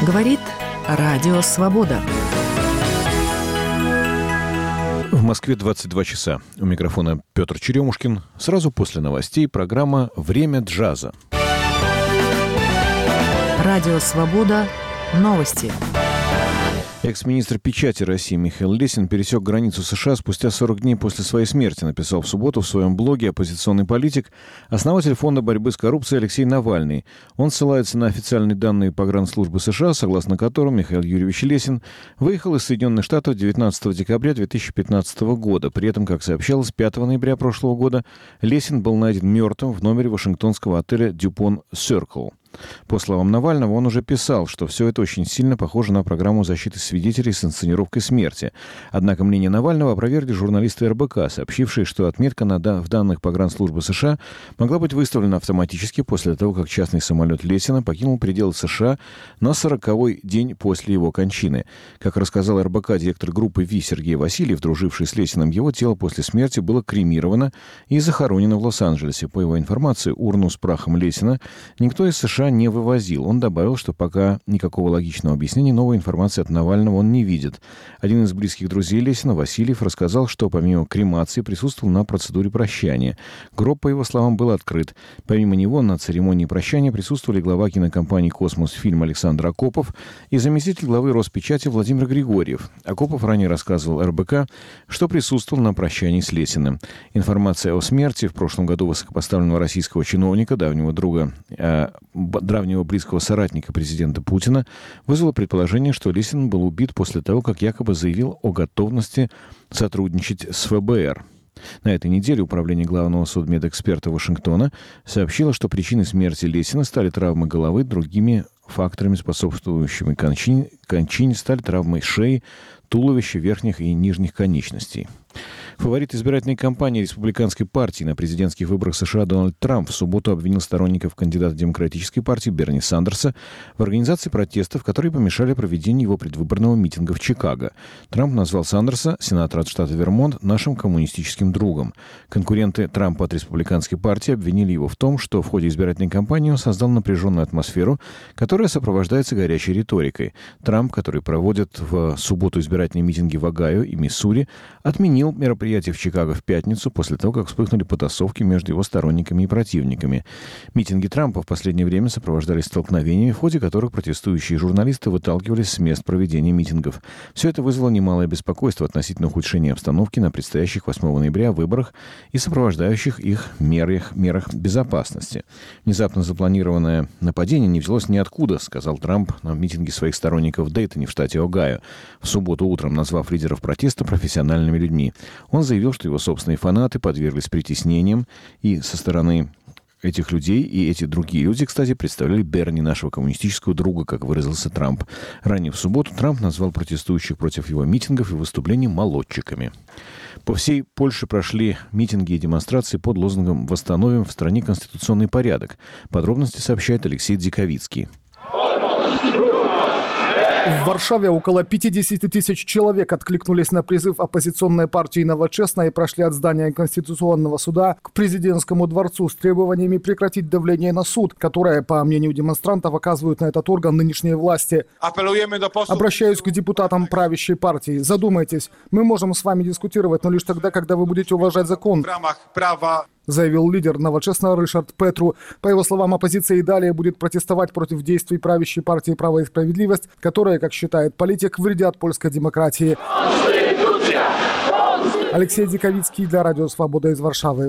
Говорит Радио Свобода. В Москве 22 часа. У микрофона Петр Черемушкин. Сразу после новостей программа «Время джаза». Радио Свобода. Новости. Экс-министр печати России Михаил Лесин пересек границу США спустя 40 дней после своей смерти, написал в субботу в своем блоге оппозиционный политик, основатель Фонда борьбы с коррупцией Алексей Навальный. Он ссылается на официальные данные погранслужбы США, согласно которым Михаил Юрьевич Лесин выехал из Соединенных Штатов 19 декабря 2015 года. При этом, как сообщалось, 5 ноября прошлого года Лесин был найден мертвым в номере вашингтонского отеля «Дюпон Circle». По словам Навального, он уже писал, что все это очень сильно похоже на программу защиты свидетелей с инсценировкой смерти. Однако мнение Навального опровергли журналисты РБК, сообщившие, что отметка в данных погранслужбы США могла быть выставлена автоматически после того, как частный самолет Лесина покинул пределы США на 40-й день после его кончины. Как рассказал РБК директор группы ВИ Сергей Васильев, друживший с Лесиным, его тело после смерти было кремировано и захоронено в Лос-Анджелесе. По его информации, урну с прахом Лесина никто из США не вывозил. Он добавил, что пока никакого логичного объяснения новой информации от Навального он не видит. Один из близких друзей Лесина, Васильев, рассказал, что помимо кремации присутствовал на процедуре прощания. Гроб, по его словам, был открыт. Помимо него на церемонии прощания присутствовали глава кинокомпании «Космосфильм» Александр Акопов и заместитель главы Роспечати Владимир Григорьев. Акопов ранее рассказывал РБК, что присутствовал на прощании с Лесиным. Информация о смерти в прошлом году высокопоставленного российского чиновника, давнего близкого соратника президента Путина, вызвало предположение, что Лесин был убит после того, как якобы заявил о готовности сотрудничать с ФБР. На этой неделе Управление главного судмедэксперта Вашингтона сообщило, что причиной смерти Лесина стали травмы головы, другими факторами, способствующими кончине, стали травмы шеи, туловища, верхних и нижних конечностей. Фаворит избирательной кампании республиканской партии на президентских выборах США Дональд Трамп в субботу обвинил сторонников кандидата Демократической партии Берни Сандерса в организации протестов, которые помешали проведению его предвыборного митинга в Чикаго. Трамп назвал Сандерса, сенатора от штата Вермонт, нашим коммунистическим другом. Конкуренты Трампа от республиканской партии обвинили его в том, что в ходе избирательной кампании он создал напряженную атмосферу, которая сопровождается горячей риторикой. Трамп, который проводит в субботу избирательные митинги в Огайо и Миссури, отменил мероприятие в Чикаго в пятницу после того, как вспыхнули потасовки между его сторонниками и противниками. Митинги Трампа в последнее время сопровождались столкновениями, в ходе которых протестующие журналисты выталкивались с мест проведения митингов. Все это вызвало немалое беспокойство относительно ухудшения обстановки на предстоящих 8 ноября выборах и сопровождающих их мерах безопасности. Внезапно запланированное нападение не взялось ниоткуда, сказал Трамп на митинге своих сторонников в Дейтоне в штате Огайо, в субботу утром назвав лидеров протеста профессиональными людьми. Он заявил, что его собственные фанаты подверглись притеснениям, и со стороны этих людей, и эти другие люди, кстати, представляли Берни, нашего коммунистического друга, как выразился Трамп. Ранее в субботу Трамп назвал протестующих против его митингов и выступлений молодчиками. По всей Польше прошли митинги и демонстрации под лозунгом «Восстановим в стране конституционный порядок». Подробности сообщает Алексей Диковицкий. В Варшаве около 50 тысяч человек откликнулись на призыв оппозиционной партии «Новочестная» и прошли от здания Конституционного суда к президентскому дворцу с требованиями прекратить давление на суд, которое, по мнению демонстрантов, оказывают на этот орган нынешние власти. Обращаюсь к депутатам правящей партии. Задумайтесь, мы можем с вами дискутировать, но лишь тогда, когда вы будете уважать закон, заявил лидер «Новочестного» Ришард Петру. По его словам, оппозиция и далее будет протестовать против действий правящей партии «Право и справедливость», которые, как считает политик, вредят польской демократии. Алексей Диковицкий для Радио Свобода из Варшавы.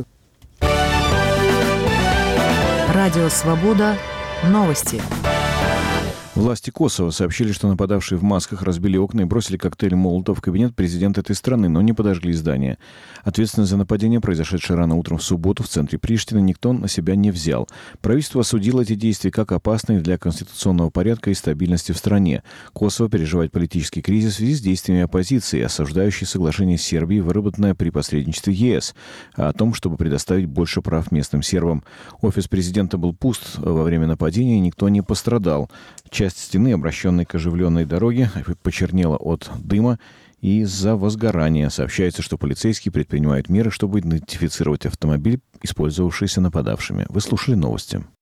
Радио Свобода. Новости. Власти Косово сообщили, что нападавшие в масках разбили окна и бросили коктейли Молотов в кабинет президента этой страны, но не подожгли здание. Ответственность за нападение, произошедшее рано утром в субботу в центре Приштины, никто на себя не взял. Правительство осудило эти действия как опасные для конституционного порядка и стабильности в стране. Косово переживает политический кризис в связи с действиями оппозиции, осуждающей соглашение с Сербией, выработанное при посредничестве ЕС, о том, чтобы предоставить больше прав местным сербам. Офис президента был пуст во время нападения, и никто не пострадал. Часть стены, обращенной к оживленной дороге, почернела от дыма из-за возгорания. Сообщается, что полицейские предпринимают меры, чтобы идентифицировать автомобиль, использовавшийся нападавшими. Вы слушали новости.